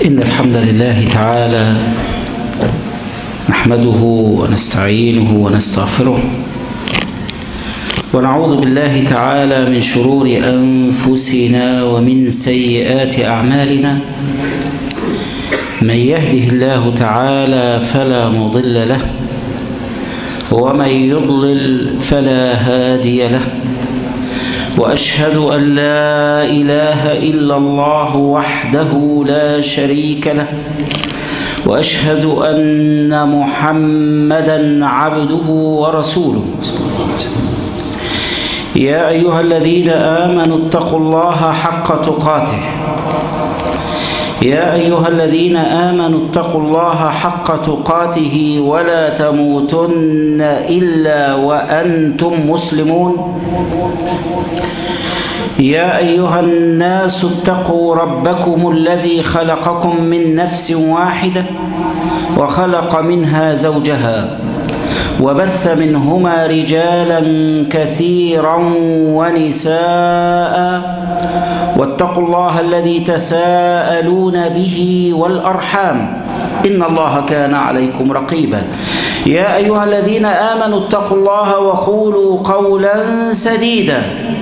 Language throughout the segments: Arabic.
إن الحمد لله تعالى نحمده ونستعينه ونستغفره ونعوذ بالله تعالى من شرور أنفسنا ومن سيئات أعمالنا. من يهده الله تعالى فلا مضل له ومن يضلل فلا هادي له، وأشهد أن لا إله إلا الله وحده لا شريك له، وأشهد أن محمدا عبده ورسوله. يا أيها الذين آمنوا اتقوا الله حق تقاته يا أيها الذين آمنوا اتقوا الله حق تقاته ولا تموتن إلا وأنتم مسلمون. يا أيها الناس اتقوا ربكم الذي خلقكم من نفس واحدة وخلق منها زوجها وبث منهما رجالا كثيرا ونساء، واتقوا الله الذي تساءلون به والأرحام إن الله كان عليكم رقيبا. يا أيها الذين آمنوا اتقوا الله وقولوا قولا سديدا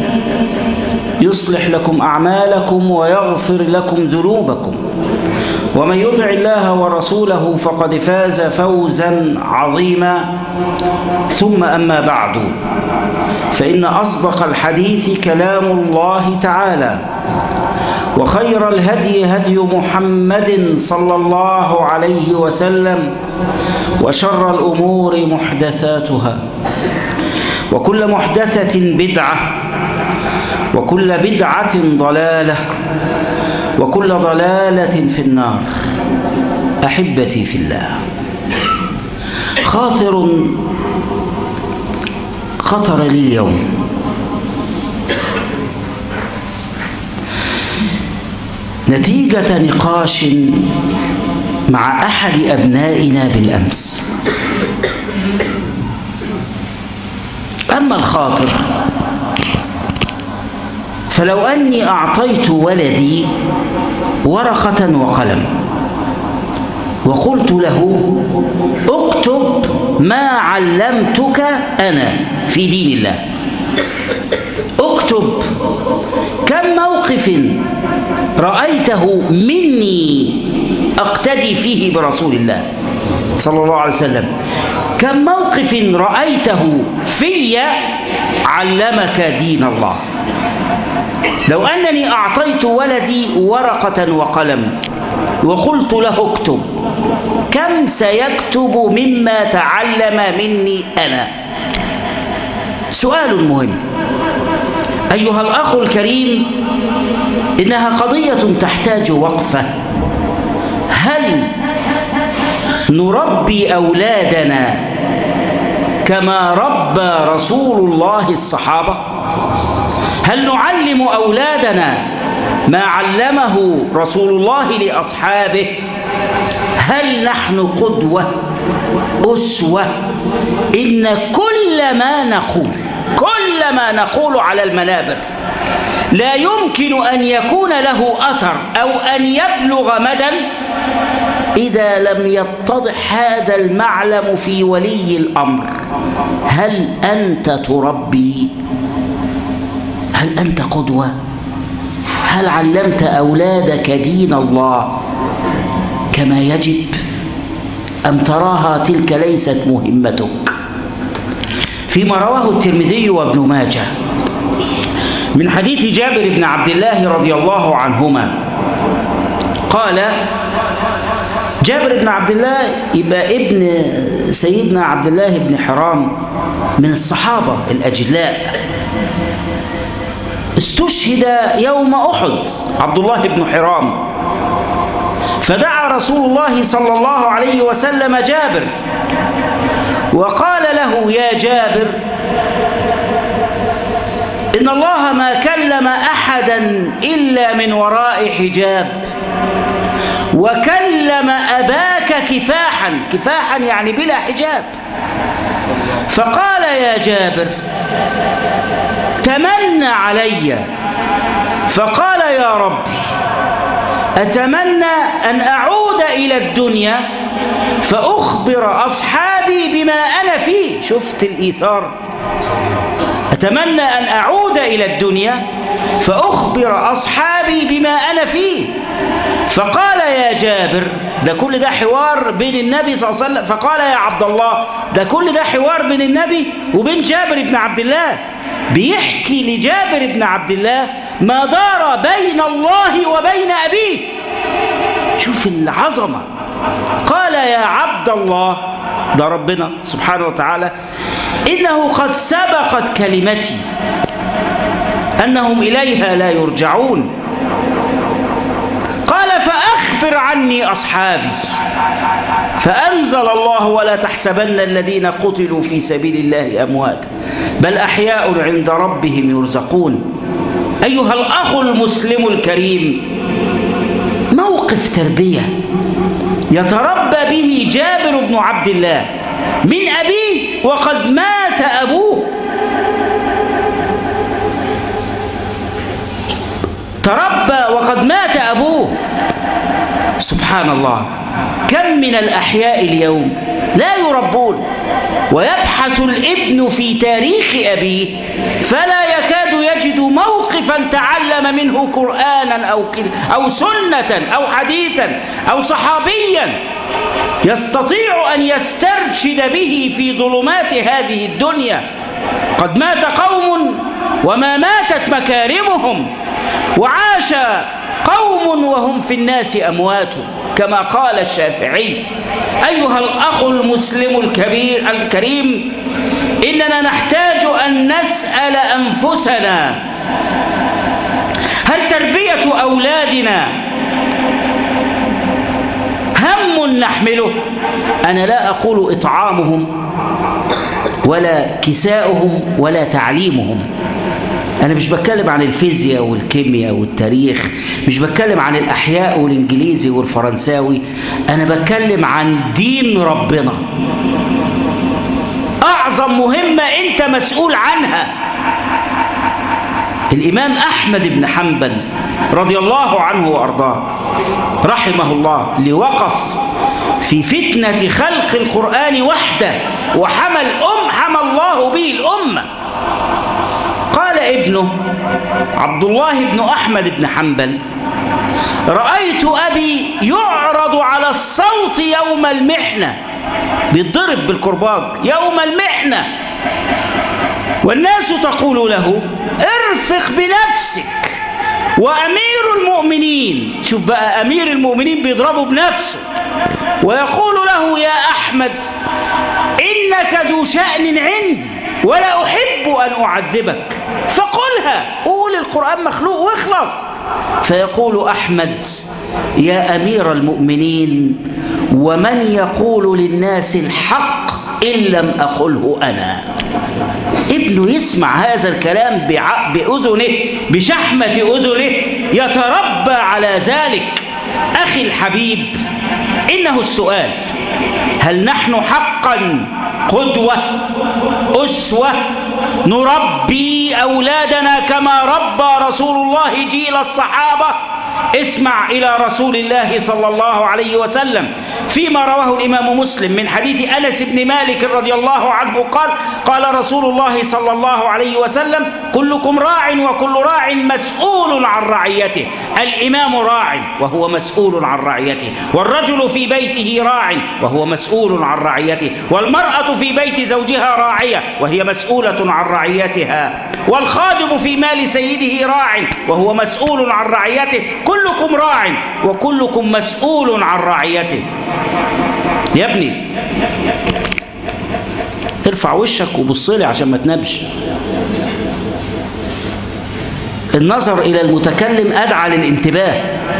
يصلح لكم أعمالكم ويغفر لكم ذنوبكم، ومن يطع الله ورسوله فقد فاز فوزا عظيما. ثم أما بعد، فإن أصدق الحديث كلام الله تعالى، وخير الهدي هدي محمد صلى الله عليه وسلم، وشر الأمور محدثاتها، وكل محدثة بدعة، وكل بدعة ضلالة، وكل ضلالة في النار. أحبتي في الله، خطر لي اليوم نتيجة نقاش مع أحد أبنائنا بالأمس. أما الخاطر فلو أني أعطيت ولدي ورقة وقلم وقلت له اكتب ما علمتك أنا في دين الله، اكتب كم موقف رأيته مني أقتدي فيه برسول الله صلى الله عليه وسلم، كم موقف رأيته في علمك دين الله. لو أنني أعطيت ولدي ورقة وقلم وقلت له اكتب، كم سيكتب مما تعلم مني أنا؟ سؤال مهم أيها الأخ الكريم، إنها قضية تحتاج وقفة. هل نربي أولادنا كما ربى رسول الله الصحابة؟ هل نعلم أولادنا ما علمه رسول الله لأصحابه؟ هل نحن قدوة أسوة؟ إن كل ما نقول على المنابر لا يمكن أن يكون له أثر أو أن يبلغ مدى إذا لم يتضح هذا المعلم في ولي الأمر. هل أنت تربي؟ هل أنت قدوة؟ هل علمت أولادك دين الله كما يجب؟ أم تراها تلك ليست مهمتك؟ فيما رواه الترمذي وابن ماجه من حديث جابر بن عبد الله رضي الله عنهما قال: جابر بن عبد الله يبقى ابن سيدنا عبد الله بن حرام من الصحابة الأجلاء، استشهد يوم أحد عبد الله بن حرام، فدعا رسول الله صلى الله عليه وسلم جابر وقال له: يا جابر، إن الله ما كلم أحدا إلا من وراء حجاب، وكلم أباك كفاحا يعني بلا حجاب. فقال: يا جابر، تمنى علي. فقال: يا رب، أتمنى أن أعود إلى الدنيا فأخبر أصحابي بما أنا فيه. شفت الإيثار؟ أتمنى أن أعود إلى الدنيا فأخبر أصحابي بما أنا فيه. فقال يا جابر، ده كل ده حوار بين النبي صلى الله عليه وسلم، فقال يا عبد الله، ده كل ده حوار بين النبي وبين جابر بن عبد الله، بيحكي لجابر بن عبد الله ما دار بين الله وبين أبيه. شوف العظمة. قال يا عبد الله، ده ربنا سبحانه وتعالى، إنه قد سبقت كلمتي أنهم إليها لا يرجعون. قال فأخبر عني أصحابي. فأنزل الله ولا تحسبن الذين قتلوا في سبيل الله أمواتا بل أحياء عند ربهم يرزقون. أيها الأخ المسلم الكريم، موقف تربية يتربى به جابر بن عبد الله من أبيه وقد مات أبوه. تربى وقد مات أبوه. سبحان الله، كم من الأحياء اليوم لا يربون، ويبحث الابن في تاريخ أبيه فلا يكاد يجد موقفا تعلم منه قرآنا أو سنة أو حديثا أو صحابيا يستطيع أن يسترشد به في ظلمات هذه الدنيا. قد مات قوم وما ماتت مكارمهم، وعاش قوم وهم في الناس أموات، كما قال الشافعي. أيها الأخ المسلم الكريم، إننا نحتاج أن نسأل أنفسنا: هل تربية أولادنا هم نحمله؟ أنا لا أقول إطعامهم ولا كساؤهم ولا تعليمهم، أنا مش بتكلم عن الفيزياء والكيمياء والتاريخ، مش بتكلم عن الأحياء والإنجليزي والفرنساوي، أنا بتكلم عن دين ربنا. أعظم مهمة أنت مسؤول عنها. الإمام أحمد بن حنبل رضي الله عنه وأرضاه رحمه الله لوقف في فتنة خلق القرآن وحده وحمى الله به الأمة. قال ابنه عبد الله بن أحمد بن حنبل: رأيت أبي يعرض على الصوت يوم المحنة، بيتضرب بالكرباج يوم المحنة، والناس تقول له: ارفق بنفسك، وأمير المؤمنين، شوف بقى أمير المؤمنين بيضربه بنفسه، ويقول له: يا أحمد إنك ذو شأن عندي ولا أحب أن أعذبك، فقلها، قول القرآن مخلوق واخلص. فيقول أحمد: يا أمير المؤمنين، ومن يقول للناس الحق إن لم أقله أنا؟ ابنه يسمع هذا الكلام بأذنه، بشحمة أذنه، يتربى على ذلك. أخي الحبيب، إنه السؤال: هل نحن حقا قدوة أسوة نربي أولادنا كما ربى رسول الله جيل الصحابة؟ اسمع إلى رسول الله صلى الله عليه وسلم فيما رواه الإمام مسلم من حديث أنس بن مالك رضي الله عنه قال: قال رسول الله صلى الله عليه وسلم: كلكم راع وكل راع مسؤول عن رعيته. الإمام راع وهو مسؤول عن رعيته، والرجل في بيته راع وهو مسؤول عن رعيته، والمرأة في بيت زوجها راعية وهي مسؤولة عن رعيتها، والخادم في مال سيده راع وهو مسؤول عن رعيته. كلكم راع وكلكم مسؤول عن رعيته. يا ابني ارفع وشك وبصلي عشان ما تنامش. النظر إلى المتكلم أدعى للانتباه.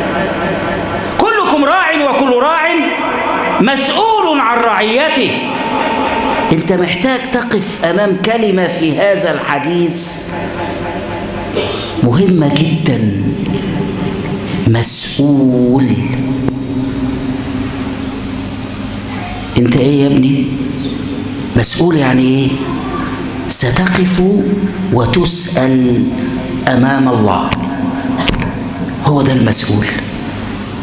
كلكم راع وكل راع مسؤول عن رعيته. انت محتاج تقف أمام كلمة في هذا الحديث مهمة جدا: مسؤول. انت ايه يا ابني؟ مسؤول يعني ايه؟ ستقف وتسأل أمام الله، هو ده المسؤول.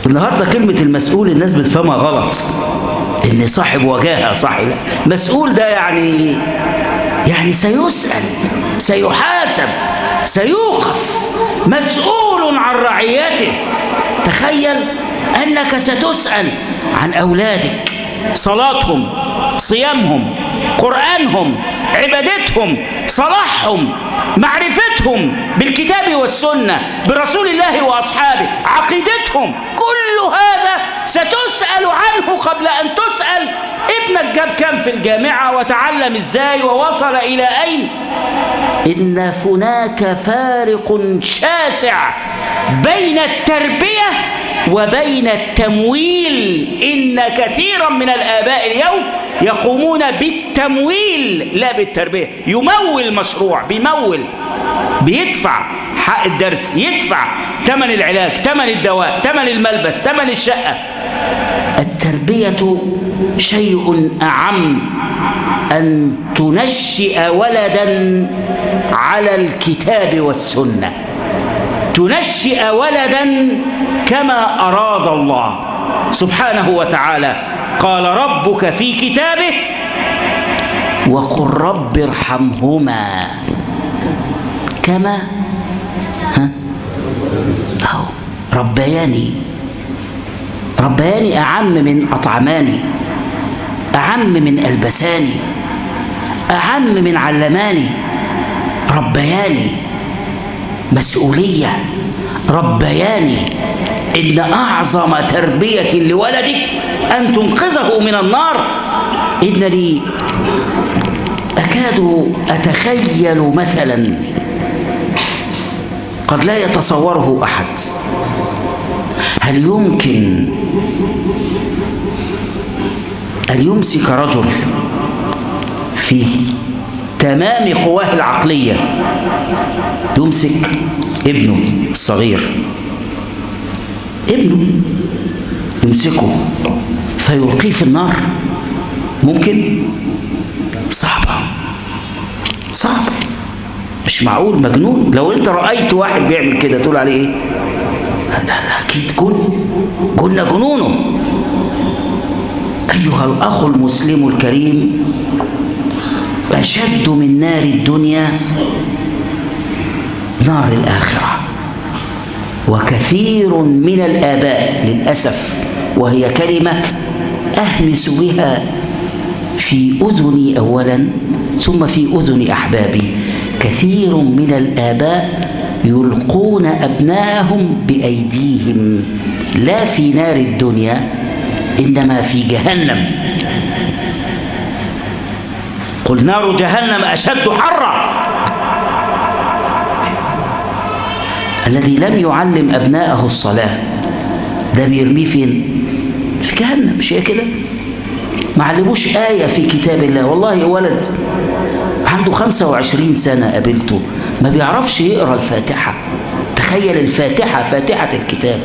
النهاردة كلمة المسؤول الناس بتفهمها غلط، إن صاحب وجاهة، صاحب لا. مسؤول ده يعني سيسأل، سيحاسب، سيوقف، مسؤول عن رعيته. تخيل أنك ستسأل عن أولادك، صلاتهم، صيامهم، قرآنهم، عبادتهم، صلاحهم، معرفتهم بالكتاب والسنة، برسول الله وأصحابه، عقيدتهم، كل هذا ستسأل عنه قبل أن تسأل ابنك جاب كم في الجامعة وتعلم ازاي ووصل إلى أين. إن هناك فارق شاسع بين التربية وبين التمويل. إن كثيرا من الآباء اليوم يقومون بالتمويل لا بالتربية. يمول مشروع، بيدفع حق الدرس، يدفع ثمن العلاج، ثمن الدواء، ثمن الملبس، ثمن الشقة. التربية شيء أعم، أن تنشئ ولدا على الكتاب والسنة، تنشئ ولدا كما أراد الله سبحانه وتعالى. قال ربك في كتابه وقل رب ارحمهما كما ربياني. أعم من أطعماني، أعم من ألبساني، أعم من علماني. ربياني مسؤولية، ربياني. إن أعظم تربية لولدك أن تنقذه من النار. إنني أكاد أتخيل مثلا قد لا يتصوره أحد. هل يمكن أن يمسك رجل في تمام قواه العقلية، يمسك ابنه الصغير، ابنه يمسكه فيلقيه في النار؟ ممكن؟ صعب، مش معقول، مجنون. لو انت رأيت واحد بيعمل كده تقول عليه ايه؟ ده اكيد قلنا جنونه. ايها الاخ المسلم الكريم، اشد من نار الدنيا نار الاخره. وكثير من الآباء للأسف، وهي كلمة أهمس بها في أذني أولا ثم في أذن أحبابي، كثير من الآباء يلقون أبنائهم بأيديهم لا في نار الدنيا إنما في جهنم. قل نار جهنم أشد حرا. الذي لم يعلم أبنائه الصلاة ده بيرميه فين؟ في جهنم. مش هي كده؟ ما علموش آية في كتاب الله. والله ولد عنده 25 سنة قابلته ما بيعرفش يقرأ الفاتحة. تخيل الفاتحة، فاتحة الكتاب.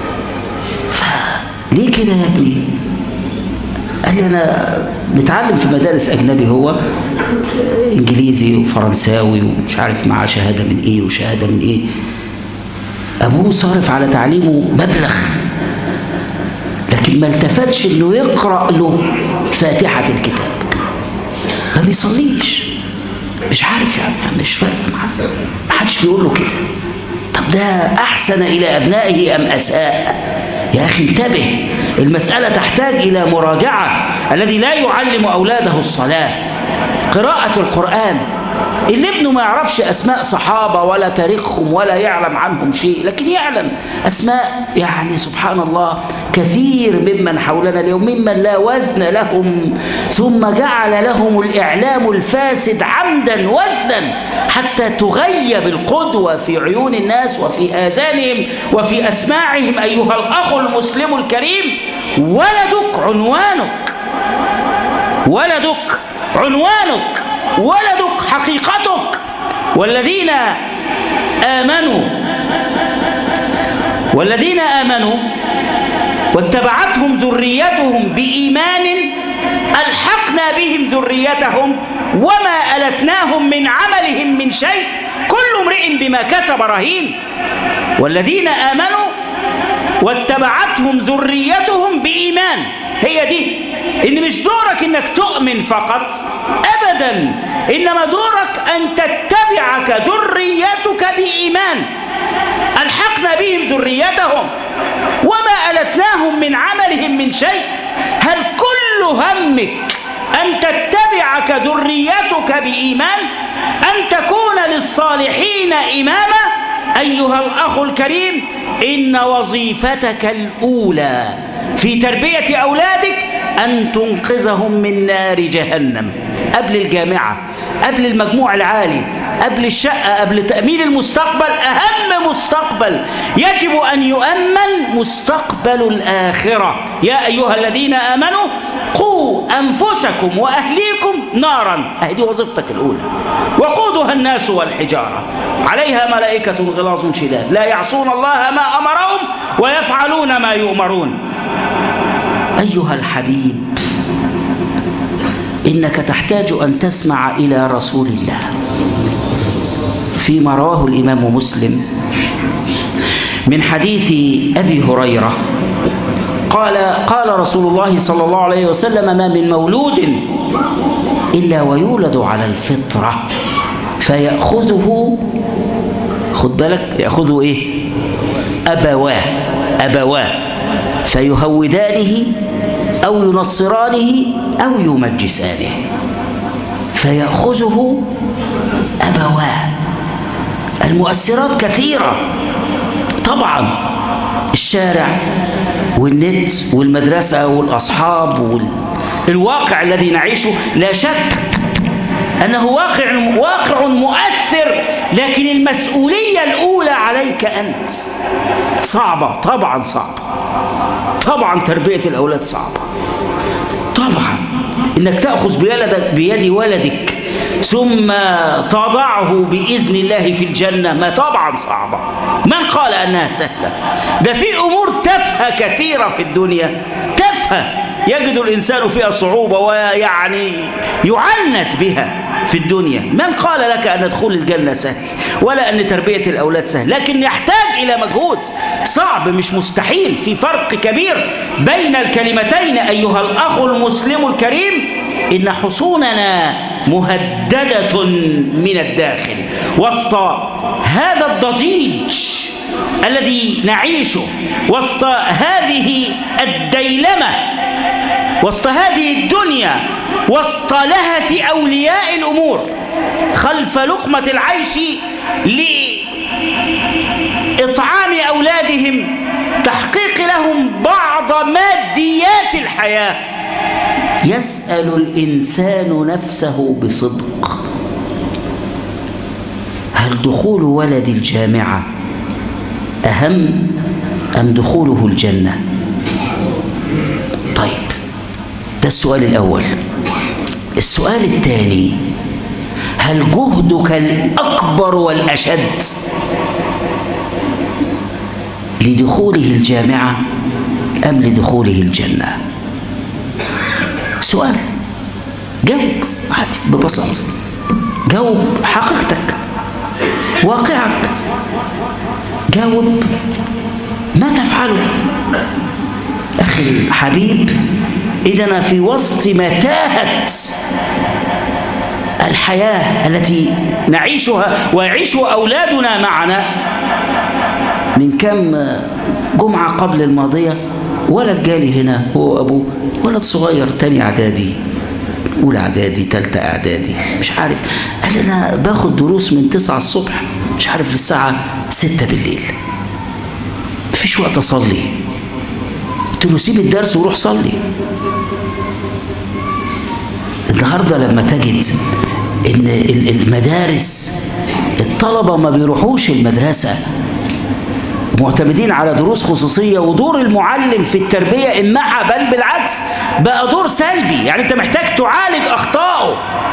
ليه كده يا ابني؟ قال لي أنا بتعلم في مدارس أجنبي، هو إنجليزي وفرنساوي ومش عارف معاه شهادة من إيه وشهادة من إيه. أبوه صارف على تعليمه مبلغ، لكن ما التفتش إنه يقرأ له فاتحة الكتاب. ما بيصليش، مش عارف يعني، مش فاهم، ما حدش بيقول له كده. طب ده أحسن إلى أبنائه أم أساء؟ يا أخي انتبه، المسألة تحتاج إلى مراجعة. الذي لا يعلم أولاده الصلاة، قراءة القرآن، اللي ابنه ما يعرفش أسماء صحابة ولا تاريخهم ولا يعلم عنهم شيء، لكن يعلم أسماء يعني سبحان الله كثير ممن حولنا اليوم ممن لا وزن لهم، ثم جعل لهم الإعلام الفاسد عمدا وزنا حتى تغيب القدوة في عيون الناس وفي آذانهم وفي أسماعهم. أيها الأخ المسلم الكريم، ولدك عنوانك، ولدك عنوانك، ولدك حقيقتك. والذين آمنوا واتبعتهم ذريتهم بإيمان ألحقنا بهم ذريتهم وما ألتناهم من عملهم من شيء كل امرئ بما كسب رهين. والذين آمنوا واتبعتهم ذريتهم بإيمان. هي دي إن مش دورك إنك تؤمن فقط أبدا، إنما دورك أن تتبعك ذريتك بإيمان. ألحقنا بهم ذريتهم وما ألتناهم من عملهم من شيء. هل كل همك أن تتبعك ذريتك بإيمان، أن تكون للصالحين إماما؟ أيها الأخ الكريم، إن وظيفتك الأولى في تربية أولادك أن تنقذهم من نار جهنم، قبل الجامعة، قبل المجموع العالي، قبل الشقة، قبل تأمين المستقبل. أهم مستقبل يجب أن يؤمن مستقبل الآخرة. يا أيها الذين آمنوا قوا أنفسكم وأهليكم نارا، هذه وظيفتك الأولى. وقودها الناس والحجارة عليها ملائكة غلاظ شداد لا يعصون الله ما أمرهم ويفعلون ما يؤمرون. أيها الحبيب، إنك تحتاج أن تسمع إلى رسول الله فيما رواه الإمام مسلم من حديث أبي هريرة قال رسول الله صلى الله عليه وسلم: ما من مولود إلا ويولد على الفطرة فيأخذه، خد بالك، يأخذه إيه؟ أبواه فيهودانه أو ينصرانه أو يمجسانه. فيأخذه أبواه. المؤثرات كثيرة طبعا، الشارع والنت والمدرسة والأصحاب والواقع الذي نعيشه، لا شك أنه واقع مؤثر، لكن المسؤولية الأولى عليك أنت. صعبة طبعا، صعبة طبعا، تربية الأولاد صعبة طبعا. إنك تأخذ بيد ولدك ثم تضعه بإذن الله في الجنة، ما طبعا صعبة. من قال أنها سهلة؟ ده في أمور تافهة كثيرة في الدنيا، تافهة يجد الإنسان فيها صعوبة ويعني يعنت بها في الدنيا. من قال لك أن دخول الجنة سهل ولا أن تربية الأولاد سهل؟ لكن يحتاج إلى مجهود صعب، مش مستحيل. في فرق كبير بين الكلمتين أيها الأخ المسلم الكريم. إن حصوننا مهددة من الداخل وسط هذا الضجيج الذي نعيشه، وسط هذه الديلمة، وسط هذه الدنيا، وسط لهث أولياء الأمور خلف لقمة العيش لإطعام أولادهم، تحقيق لهم بعض ماديات الحياة. يسأل الإنسان نفسه بصدق: هل دخول ولد الجامعة أهم أم دخوله الجنة؟ طيب، ده السؤال الأول. السؤال الثاني: هل جهدك الأكبر والأشد لدخوله الجامعة أم لدخوله الجنة؟ سؤال، جاوب عادي ببساطة، جاوب حقيقتك، واقعك، جاوب ما تفعله. أخي الحبيب، إننا في وسط متاهة الحياة التي نعيشها ويعيشها أولادنا معنا. من كم جمعة قبل الماضية ولد جالي هنا، هو أبوه، ولد صغير، تاني إعدادي، أولى إعدادي، تالتة إعدادي، مش عارف. قال لي: أنا باخد دروس من 9 الصبح مش عارف للساعة 6 بالليل، مفيش وقت أصلي. قلت له: سيب الدرس وروح صلي. النهاردة لما تجد إن المدارس الطلبة ما بيروحوش المدرسة، معتمدين على دروس خصوصية، ودور المعلم في التربية إمعة، بل بالعكس بقى دور سلبي. يعني أنت محتاج تعالج أخطائه.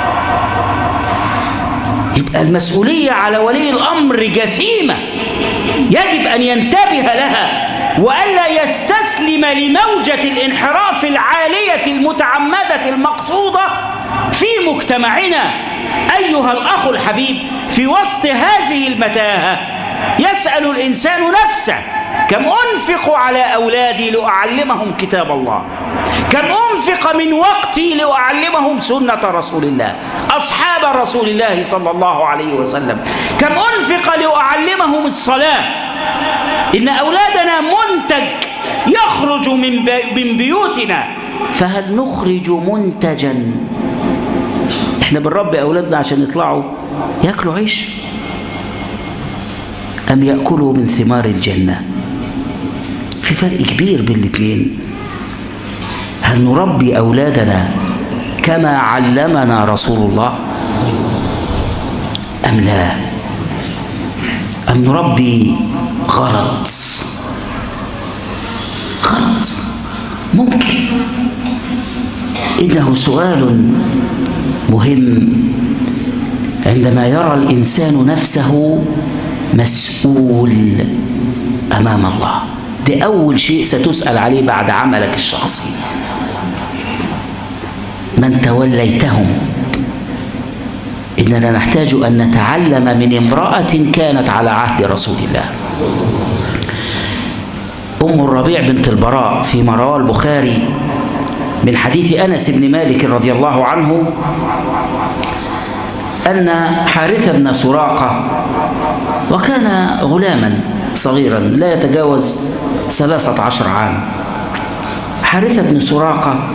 يبقى المسؤولية على ولي الأمر جسيمة، يجب أن ينتبه لها وألا يستسلم لموجة الانحراف العالية المتعمدة المقصودة في مجتمعنا. أيها الأخ الحبيب، في وسط هذه المتاهة يسأل الإنسان نفسه: كم أنفق على أولادي لأعلمهم كتاب الله، كم أنفق من وقتي لأعلمهم سنة رسول الله أصحاب رسول الله صلى الله عليه وسلم، كم أنفق لأعلمهم الصلاة. إن أولادنا منتج يخرج من بيوتنا، فهل نخرج منتجا؟ احنا بنربي أولادنا عشان يطلعوا يأكلوا عيش أم يأكلوا من ثمار الجنة؟ في فرق كبير بين الاثنين. هل نربي أولادنا كما علمنا رسول الله أم لا؟ أم نربي غلط؟ ممكن. إنه سؤال مهم عندما يرى الإنسان نفسه مسؤول أمام الله. ده أول شيء ستسأل عليه بعد عملك الشخصي. من توليتهم. إننا نحتاج أن نتعلم من امرأة كانت على عهد رسول الله. أم الربيع بنت البراء فيما رواه البخاري من حديث أنس بن مالك رضي الله عنه أن حارثة بن سراقة، وكان غلاما صغيرا لا يتجاوز 13 عام، حارثة بن سراقة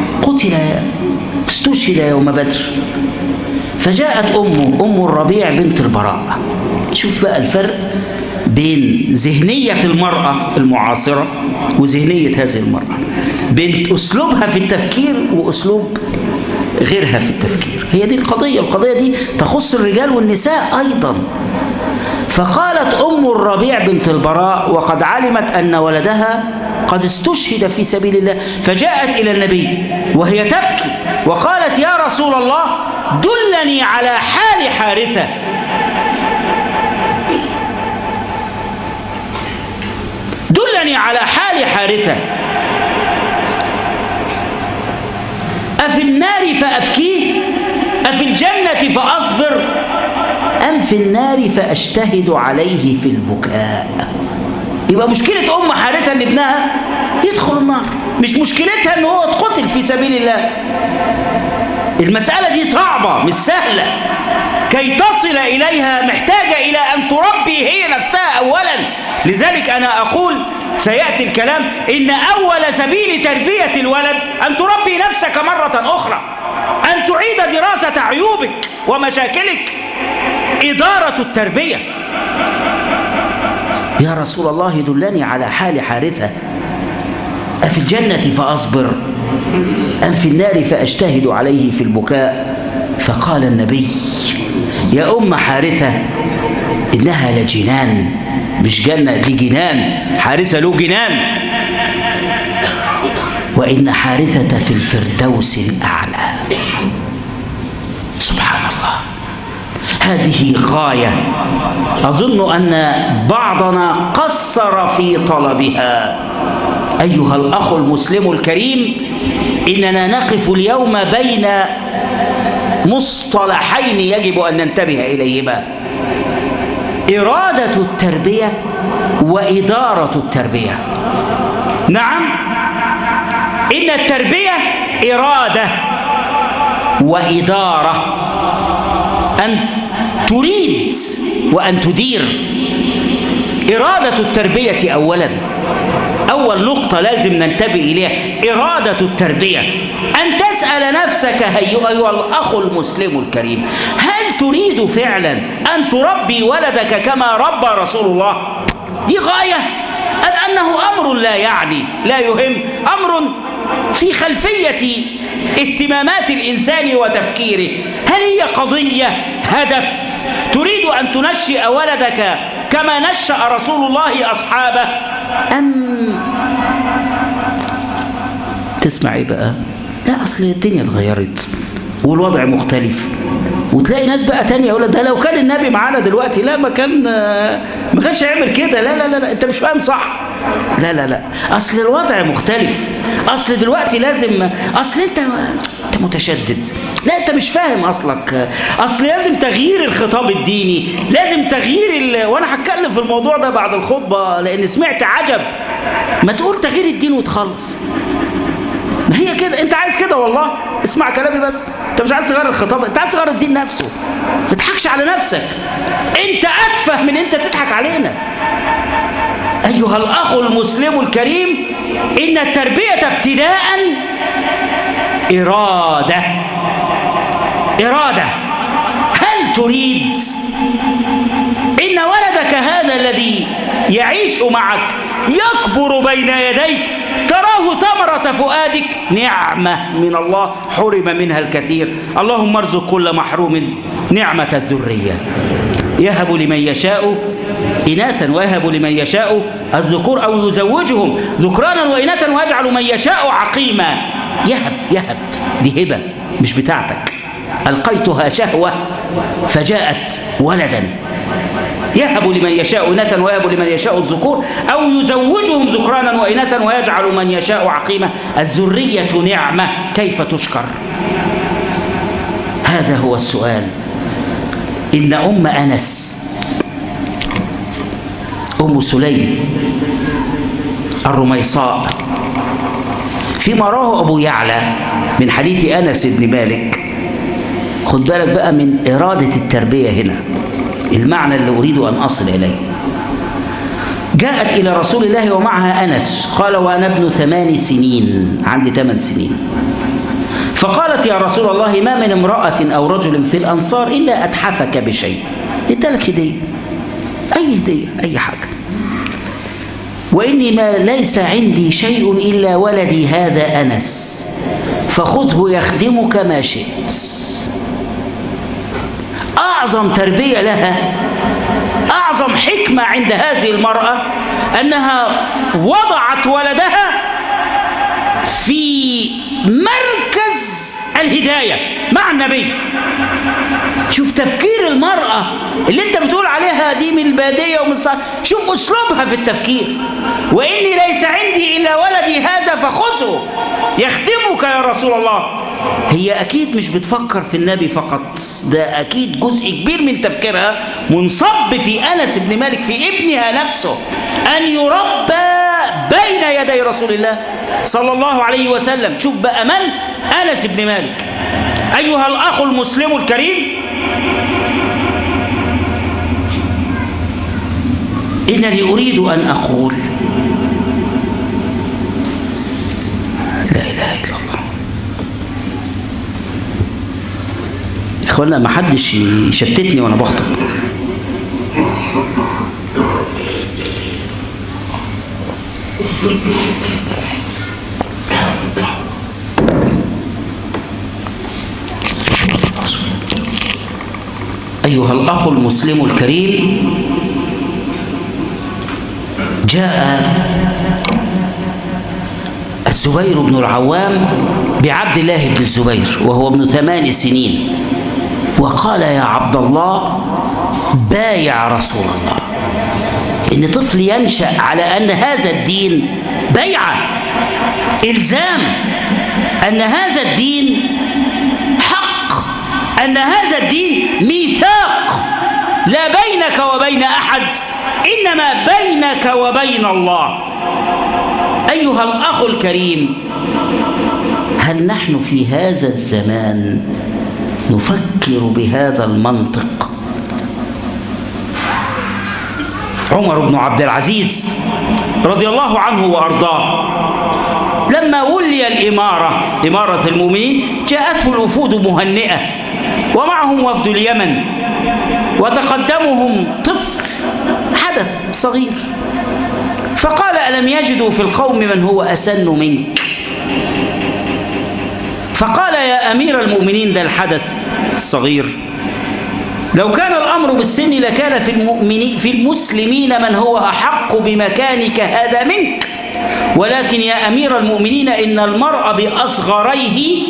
استشهد يوم بدر، فجاءت أم الربيع بنت البراء. شوف بقى الفرق بين ذهنية المرأة المعاصرة وذهنية هذه المرأة، بين أسلوبها في التفكير وأسلوب غيرها في التفكير. هي دي القضية دي تخص الرجال والنساء أيضا. فقالت أم الربيع بنت البراء وقد علمت أن ولدها قد استشهد في سبيل الله، فجاءت إلى النبي وهي تبكي وقالت: يا رسول الله دلني على حال حارثة. دلني على حال حارثة، أفي النار فأبكيه أفي الجنة فأصبر أم في النار فأجتهد عليه في البكاء؟ يبقى مشكلة أم حارثة أن ابنها يدخل النار، مش مشكلتها أنه هو اتقتل في سبيل الله. المسألة دي صعبة مش سهلة، كي تصل إليها محتاجة إلى أن تربي هي نفسها أولا. لذلك أنا أقول سيأتي الكلام إن أول سبيل تربية الولد أن تربي نفسك مرة أخرى، أن تعيد دراسة عيوبك ومشاكلك، إدارة التربية. يا رسول الله دلني على حال حارثة، أفي الجنة فأصبر أم في النار فأجتهد عليه في البكاء؟ فقال النبي: يا أم حارثة إنها لجنان، مش جنة، دي جنان، حارثة له جنان، وإن حارثة في الفردوس الأعلى. سبحان الله، هذه غاية أظن أن بعضنا قصر في طلبها. أيها الأخ المسلم الكريم، إننا نقف اليوم بين مصطلحين يجب أن ننتبه إليهما: إرادة التربية وإدارة التربية. نعم، إن التربية إرادة وإدارة، أن تريد وأن تدير. إرادة التربية أولا، أول نقطة لازم ننتبه إليها إرادة التربية. أن تسأل نفسك أيها الأخ المسلم الكريم: هل تريد فعلا أن تربي ولدك كما ربى رسول الله؟ دي غاية أم أنه أمر لا يعني لا يهم، أمر في خلفية اهتمامات الإنسان وتفكيره؟ هل هي قضية هدف تريد أن تنشئ ولدك كما نشأ رسول الله أصحابه، أم تسمع إيه بقى؟ لا، أصل الدنيا اتغيرت والوضع مختلف، وتلاقي ناس بقى تانية يقول ده لو كان النبي معانا دلوقتي لا ما كانش يعمل كده. لا لا لا، انت مش فاهم صح. لا لا لا، اصل الوضع مختلف، اصل دلوقتي لازم، اصل انت متشدد، لا انت مش فاهم اصلك. اصل لازم تغيير الخطاب الديني، لازم تغيير وانا هتكلم في الموضوع ده بعد الخطبة لان سمعت عجب. ما تقول تغيير الدين وتخلص. ما هي كده، انت عايز كده والله، اسمع كلامي بس. انت مش عايز تغير الخطاب، انت عايز تغير الدين نفسه. ما تضحكش على نفسك، انت اتفه من انت تضحك علينا. ايها الاخ المسلم الكريم، ان التربية ابتداء إرادة. هل تريد إن ولدك هذا الذي يعيش معك يكبر بين يديك تراه ثمرة فؤادك؟ نعمة من الله حرم منها الكثير. اللهم ارزق كل محروم نعمة الذرية. يهب لمن يشاء إناثا ويهب لمن يشاء الذكور أو يزوجهم ذكرانا وإناثا ويجعل من يشاء عقيما. يهب دي هبة مش بتاعتك. ألقيتها شهوة فجاءت ولدا. يهب لمن يشاء إناثا ويهب لمن يشاء الذكور أو يزوجهم ذكرانا وإناثا ويجعل من يشاء عقيما. الذرية نعمة كيف تشكر؟ هذا هو السؤال. إن أم أنس أم سليم الرميصاء فيما رواه أبو يعلى من حديث أنس بن مالك، خد بالك بقى من إرادة التربية هنا، المعنى اللي أريد أن أصل إليه. جاءت إلى رسول الله ومعها أنس، قال وأنا ابن 8 سنين، عندي 8 سنين. فقالت يا رسول الله ما من امرأة أو رجل في الأنصار إلا أتحفك بشيء، ادالك هدية، أي هدية، أي حاجة. وإني ما ليس عندي شيء إلا ولدي هذا أنس، فخذه يخدمك ما شئت. أعظم تربية لها، أعظم حكمة عند هذه المرأة أنها وضعت ولدها في مركز الهداية مع النبي. شوف تفكير المرأة اللي انت بتقول عليها دي من البادية ومن الصحراء، شوف أسلوبها في التفكير. وإني ليس عندي إلا ولدي هذا فخذه يخدمك يا رسول الله. هي أكيد مش بتفكر في النبي فقط، ده أكيد جزء كبير من تفكيرها منصب في أنس بن مالك، في ابنها نفسه، أن يربى بين يدي رسول الله صلى الله عليه وسلم. شوف بقى من؟ أنس بن مالك. أيها الأخ المسلم الكريم، إنني أريد أن أقول لا إله إلا الله. إخوانا ما حدش يشتتني وأنا بخطب. أيها الأخ المسلم الكريم، جاء الزبير بن العوام بعبد الله بن الزبير وهو ابن 8 سنين، وقال يا عبد الله بايع رسول الله. إن طفل ينشأ على أن هذا الدين بيعة، إلزام، أن هذا الدين حق، أن هذا الدين ميثاق لا بينك وبين أحد، إنما بينك وبين الله. أيها الأخ الكريم، هل نحن في هذا الزمان نفكر بهذا المنطق؟ عمر بن عبد العزيز رضي الله عنه وأرضاه لما ولي الإمارة، إمارة المؤمنين، جاءته الوفود مهنئة ومعهم وفد اليمن، وتقدمهم طفل حدث صغير، فقال ألم يجدوا في القوم من هو أسن منك؟ فقال يا أمير المؤمنين، ده الحدث الصغير، لو كان الأمر بالسن لكان في المسلمين من هو أحق بمكانك هذا منك، ولكن يا أمير المؤمنين إن المرء بأصغريه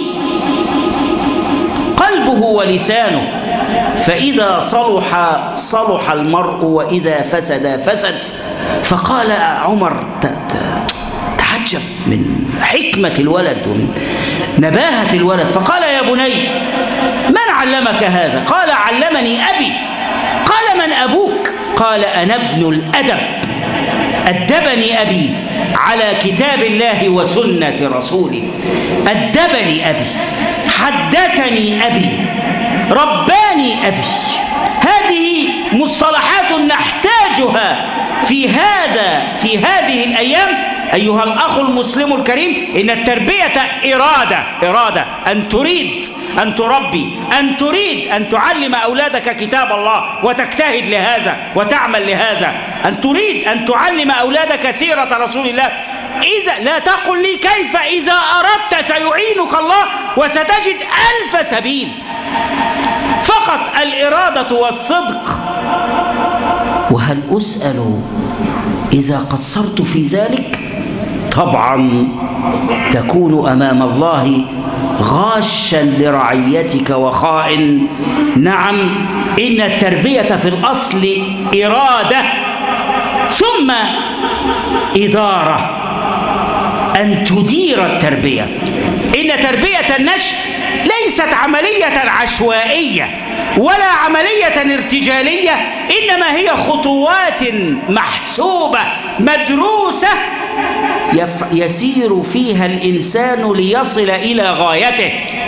قلبه ولسانه، فإذا صلح صلح المرء وإذا فسد فسد. فقال عمر تعجب، تعجب من حكمة الولد ومن نباهة الولد، فقال يا بني من علمك هذا؟ قال علمني أبي. قال من أبوك؟ قال أنا ابن الأدب، أدبني أبي على كتاب الله وسنة رسوله، أدبني أبي، حدثني أبي، رباني أبي. هذه مصطلحات نحتاجها في هذه الأيام أيها الأخ المسلم الكريم. إن التربية إرادة، أن تريد أن تربي، أن تريد أن تعلم أولادك كتاب الله وتجتهد لهذا وتعمل لهذا، أن تريد أن تعلم أولادك سيرة رسول الله. إذا لا تقل لي كيف، إذا أردت سيعينك الله وستجد ألف سبيل، فقط الإرادة والصدق. وهل أسأل إذا قصرت في ذلك؟ طبعا تكون أمام الله غاشا لرعيتك وخائن. نعم، إن التربية في الأصل إرادة ثم إدارة، أن تدير التربية. إن تربية النشء ليست عملية عشوائية ولا عملية ارتجالية، إنما هي خطوات محسوبة مدروسة يسير فيها الإنسان ليصل إلى غايته.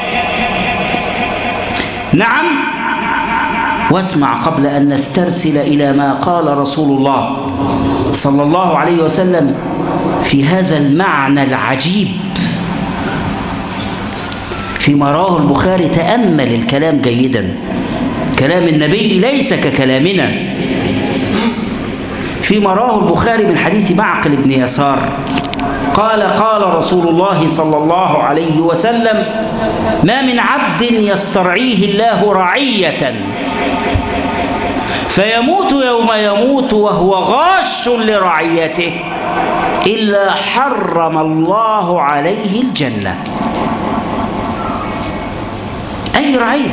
نعم، واسمع قبل أن نسترسل إلى ما قال رسول الله صلى الله عليه وسلم في هذا المعنى العجيب فيما رواه البخاري. تأمل الكلام جيدا، كلام النبي ليس ككلامنا. فيما رواه البخاري من حديث معقل بن يسار قال قال رسول الله صلى الله عليه وسلم: ما من عبد يسترعيه الله رعية فيموت يوم يموت وهو غاش لرعيته إلا حرم الله عليه الجنة. أي رعية،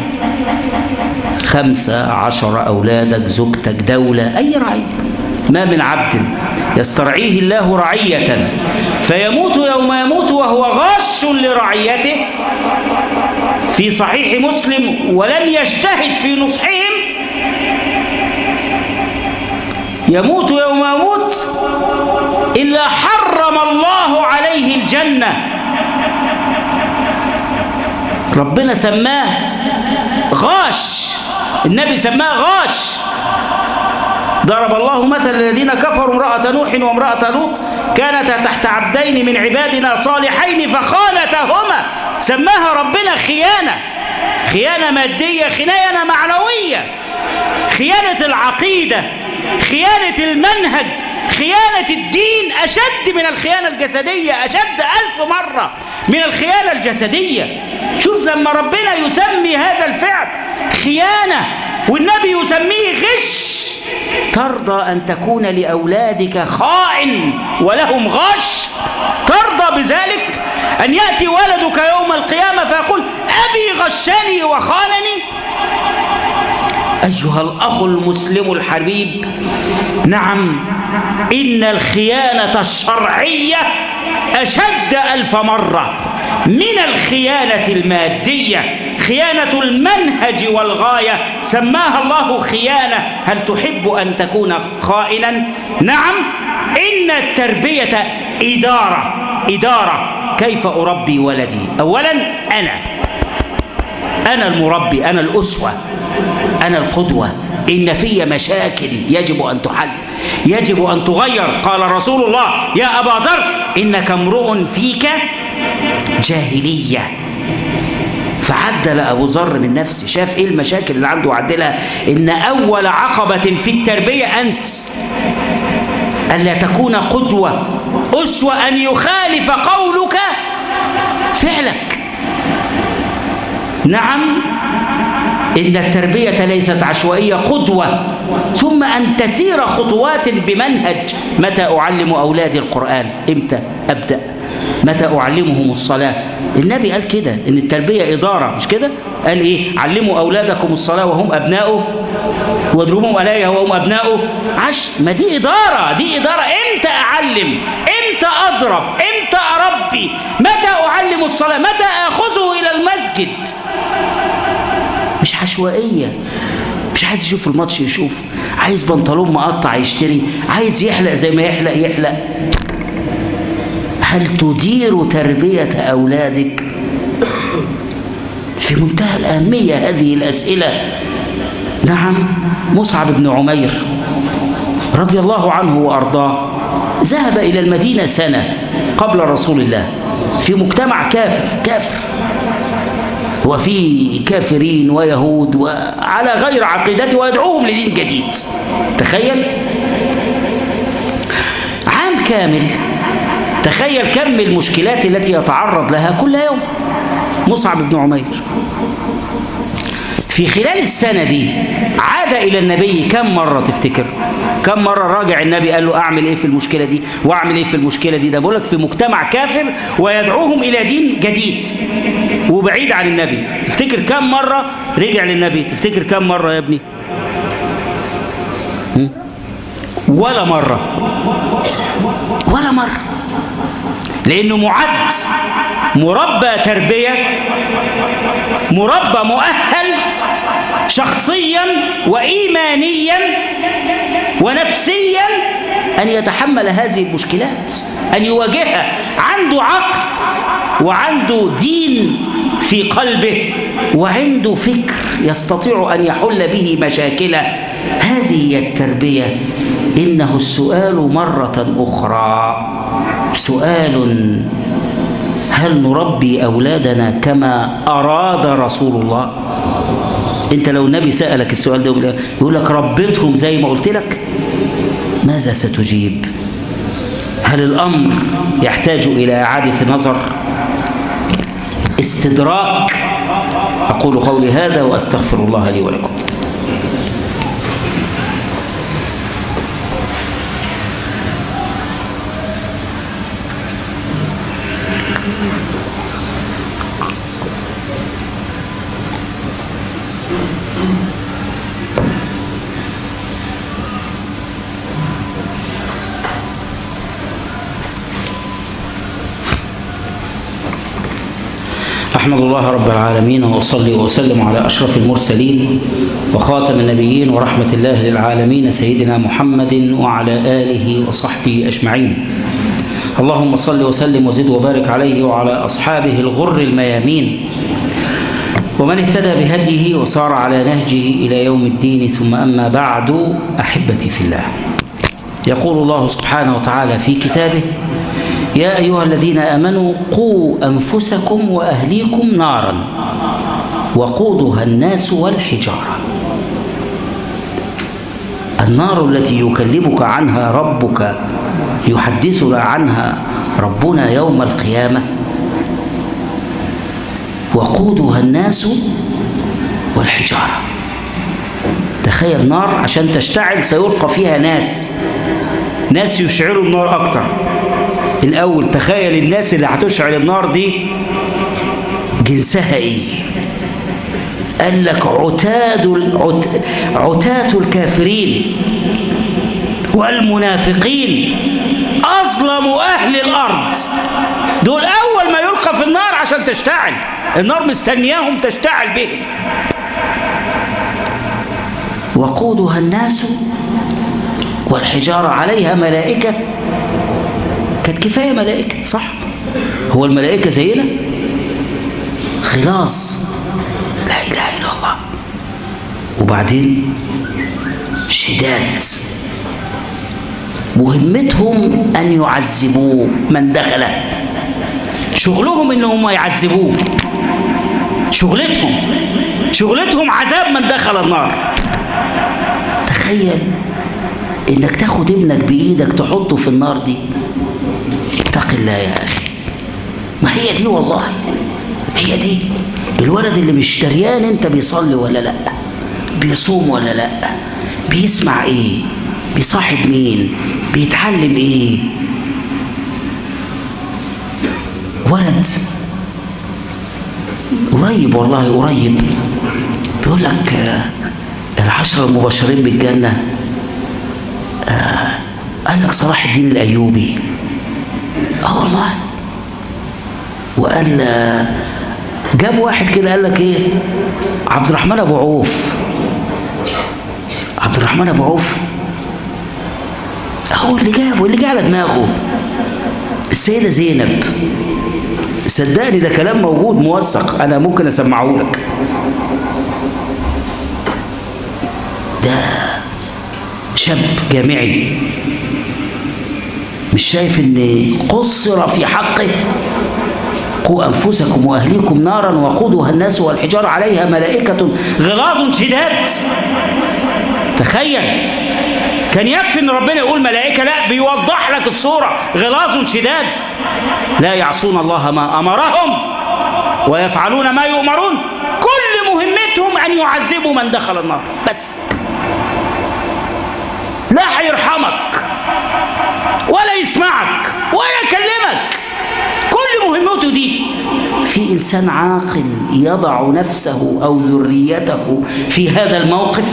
5 10 أولادك، زوجتك، دولة، أي رعية. ما من عبد يسترعيه الله رعية فيموت يوم يموت وهو غاش لرعيته، في صحيح مسلم: ولم يجتهد في نصحهم، يموت يوم يموت إلا حرم الله عليه الجنة. ربنا سماه غاش، النبي سماه غاش. ضرب الله مثل الذين كفروا امرأة نوح وامرأة لوط كانتا تحت عبدين من عبادنا صالحين فخانتهما. سماها ربنا خيانة، خيانة مادية، خيانة معنوية، خيانة العقيدة، خيانة المنهج، خيانة الدين، أشد من الخيانة الجسدية، أشد 1000 مرة من الخيانة الجسدية. شوف لما ربنا يسمي هذا الفعل خيانة والنبي يسميه غش، ترضى أن تكون لأولادك خائن ولهم غش؟ ترضى بذلك؟ أن يأتي ولدك يوم القيامة فيقول: أبي غشني وخانني؟ أيها الأخ المسلم الحبيب، نعم، إن الخيانة الشرعية أشد 1000 مرة من الخيانة المادية. خيانة المنهج والغاية سماها الله خيانة. هل تحب أن تكون خائنا؟ نعم. إن التربية إدارة. كيف أربي ولدي؟ أولا أنا المربي، أنا الأسوة، أنا القدوة. إن في مشاكل يجب أن تحل، يجب أن تغير. قال رسول الله: يا أبا ذر إنك امرؤ فيك جاهلية. فعدل أبو ذر من نفسه، شاف إيه المشاكل اللي عنده وعدلها. إن أول عقبة في التربية أنت، ألا تكون قدوة أسوة، أن يخالف قولك فعلك. نعم، إن التربية ليست عشوائية، قدوة، ثم أن تسير خطوات بمنهج. متى أعلم أولادي القرآن؟ إمتى أبدأ؟ متى أعلمهم الصلاة؟ النبي قال كده، إن التربية إدارة، مش كده؟ قال إيه؟ علموا أولادكم الصلاة وهم أبناؤه واضربوهم عليها وهم أبناؤه عشر. ما دي إدارة، دي إدارة. إمتى أعلم؟ إمتى أضرب؟ إمتى أربي؟ متى أعلم الصلاة؟ متى أخذه إلى المسجد؟ مش عشوائية. مش عايز يشوف الماتش يشوف، عايز بنطلون مقطع يشتري، عايز يحلق زي ما يحلق يحلق. هل تدير تربية أولادك؟ في منتهى الأهمية هذه الأسئلة. نعم، مصعب بن عمير رضي الله عنه وأرضاه ذهب إلى المدينة سنة قبل رسول الله في مجتمع كافر، وفي كافرين ويهود وعلى غير عقيدته ويدعوهم لدين جديد. تخيل عام كامل، تخيل كم المشكلات التي يتعرض لها كل يوم مصعب بن عمير. في خلال السنة دي عاد إلى النبي كم مرة تفتكر؟ كم مرة راجع النبي قال له أعمل إيه في المشكلة دي وأعمل إيه في المشكلة دي؟ ده بقولك في مجتمع كافر ويدعوهم إلى دين جديد وبعيد عن النبي. تفتكر كم مرة رجع للنبي؟ تفتكر كم مرة يا ابني؟ ولا مرة، ولا مرة. لأنه معد، مربى تربية، مربى مؤهل شخصيا وإيمانيا ونفسيا أن يتحمل هذه المشكلات، أن يواجهها. عنده عقل وعنده دين في قلبه وعنده فكر يستطيع أن يحل به مشاكله. هذه هي التربية. إنه السؤال مرة أخرى سؤال: هل نربي أولادنا كما أراد رسول الله؟ أنت لو النبي سألك السؤال ده يقول لك ربيتهم زي ما قلت لك، ماذا ستجيب؟ هل الأمر يحتاج إلى إعادة نظر، استدراك؟ أقول قولي هذا وأستغفر الله لي ولكم. أحمد الله رب العالمين وأصلي وأسلم على أشرف المرسلين وخاتم النبيين ورحمة الله للعالمين سيدنا محمد وعلى آله وصحبه أجمعين. اللهم صل وسلم وزد وبارك عليه وعلى أصحابه الغر الميامين ومن اهتدى بهديه وسار على نهجه إلى يوم الدين. ثم أما بعد، أحبتي في الله، يقول الله سبحانه وتعالى في كتابه: يا أيها الذين آمنوا قوا أنفسكم وأهليكم نارا وقودها الناس والحجارة. النار التي يكلمك عنها ربك، يحدثنا عنها ربنا يوم القيامة، وقودها الناس والحجارة. تخيل نار عشان تشتعل سيلقى فيها ناس يشعلوا النار أكتر. الأول تخيل الناس اللي هتشعل النار دي جنسها إيه؟ قال لك عتاة الكافرين والمنافقين أظلم أهل الأرض. دول أول ما يلقى في النار عشان تشتعل النار، مستنياهم تشتعل بهم. وقودها الناس والحجارة، عليها ملائكة. كانت كفاية ملائكة، صح؟ هو الملائكة زينا؟ خلاص، لا إله إلا الله. وبعدين شداد، مهمتهم أن يعذبوا من دخله، شغلهم إنهم يعذبوه، شغلتهم عذاب من دخل النار. تخيل إنك تاخد ابنك بإيدك تحطه في النار دي. اتق الله يا أخي. ما هي دي والله، هي دي. الولد اللي مش دريان انت بيصلي ولا لا، بيصوم ولا لا، بيسمع ايه، بيصاحب مين، بيتعلم ايه. ولد قريب، والله قريب، بيقول لك 10 المبشرين بالجنة، قال لك صلاح الدين الأيوبي، والله، وقال جاب واحد كده قال لك ايه، عبد الرحمن ابو عوف. عبد الرحمن ابو عوف هو اللي جابه، اللي جه على دماغه السيدة زينب. صدقني ده كلام موجود موثق، انا ممكن اسمعه لك. ده شاب جامعي مش شايف ان قصر في حقه قوا أنفسكم وأهليكم نارا وقودها الناس والحجارة عليها ملائكة غلاظ شداد. تخيل، كان يكفي ان ربنا يقول ملائكة، لا بيوضح لك الصورة، غلاظ شداد لا يعصون الله ما أمرهم ويفعلون ما يؤمرون، كل مهمتهم أن يعذبوا من دخل النار بس، لا هيرحمك ولا يسمعك ولا يكلمك، كل مهمته دي. في إنسان عاقل يضع نفسه أو ذريته في هذا الموقف؟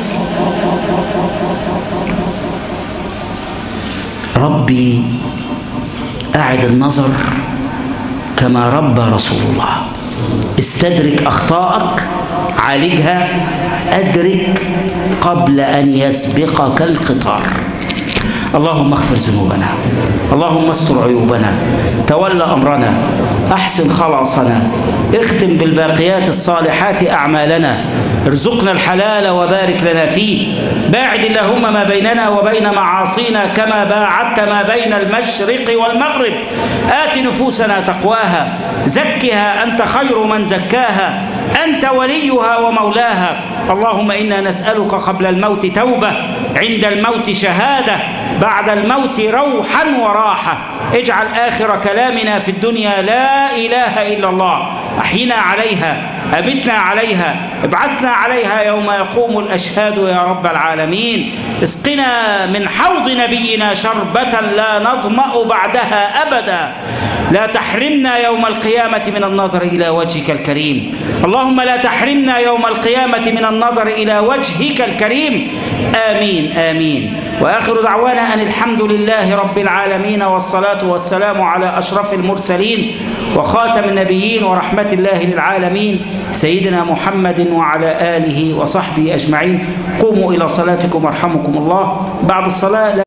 ربي أعد النظر كما ربى رسول الله. استدرك أخطاءك، عالجها، أدرك قبل أن يسبقك القطار. اللهم اغفر ذنوبنا، اللهم استر عيوبنا، تولى أمرنا، أحسن خلاصنا، اختم بالباقيات الصالحات أعمالنا، ارزقنا الحلال وبارك لنا فيه، باعد اللهم ما بيننا وبين معاصينا كما باعدت ما بين المشرق والمغرب، آت نفوسنا تقواها، زكها أنت خير من زكاها، أنت وليها ومولاها. اللهم إنا نسألك قبل الموت توبة، عند الموت شهادة، بعد الموت روحا وراحة. اجعل آخر كلامنا في الدنيا لا إله إلا الله، أحينا عليها، أبتنا عليها، ابعثنا عليها يوم يقوم الأشهاد يا رب العالمين. اسقنا من حوض نبينا شربة لا نظمأ بعدها أبدا. لا تحرمنا يوم القيامة من النظر إلى وجهك الكريم، اللهم لا تحرمنا يوم القيامة من النظر إلى وجهك الكريم. آمين آمين. وآخر دعوانا أن الحمد لله رب العالمين، والصلاة والسلام على أشرف المرسلين وخاتم النبيين ورحمة الله للعالمين سيدنا محمد وعلى آله وصحبه أجمعين. قوموا إلى صلاتكم ورحمكم الله. بعد الصلاة